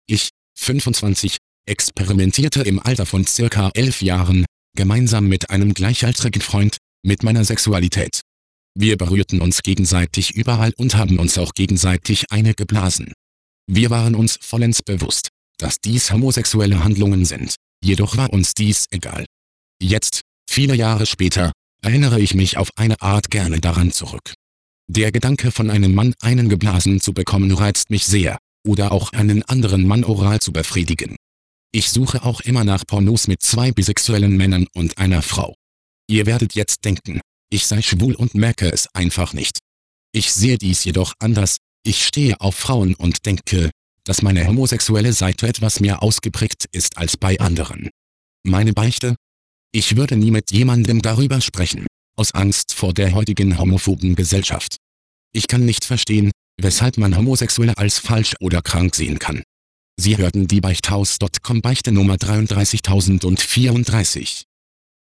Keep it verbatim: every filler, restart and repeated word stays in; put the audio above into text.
Ich, fünfundzwanzig, experimentierte im Alter von circa elf Jahren, gemeinsam mit einem gleichaltrigen Freund, mit meiner Sexualität. Wir berührten uns gegenseitig überall und haben uns auch gegenseitig eine geblasen. Wir waren uns vollends bewusst, dass dies homosexuelle Handlungen sind, jedoch war uns dies egal. Jetzt, viele Jahre später, erinnere ich mich auf eine Art gerne daran zurück. Der Gedanke von einem Mann einen geblasen zu bekommen reizt mich sehr, oder auch einen anderen Mann oral zu befriedigen. Ich suche auch immer nach Pornos mit zwei bisexuellen Männern und einer Frau. Ihr werdet jetzt denken, ich sei schwul und merke es einfach nicht. Ich sehe dies jedoch anders, ich stehe auf Frauen und denke, dass meine homosexuelle Seite etwas mehr ausgeprägt ist als bei anderen. Meine Beichte? Ich würde nie mit jemandem darüber sprechen, aus Angst vor der heutigen homophoben Gesellschaft. Ich kann nicht verstehen, weshalb man Homosexuelle als falsch oder krank sehen kann. Sie hörten die Beichthaus Punkt com Beichte Nummer dreiunddreißigtausendvierunddreißig.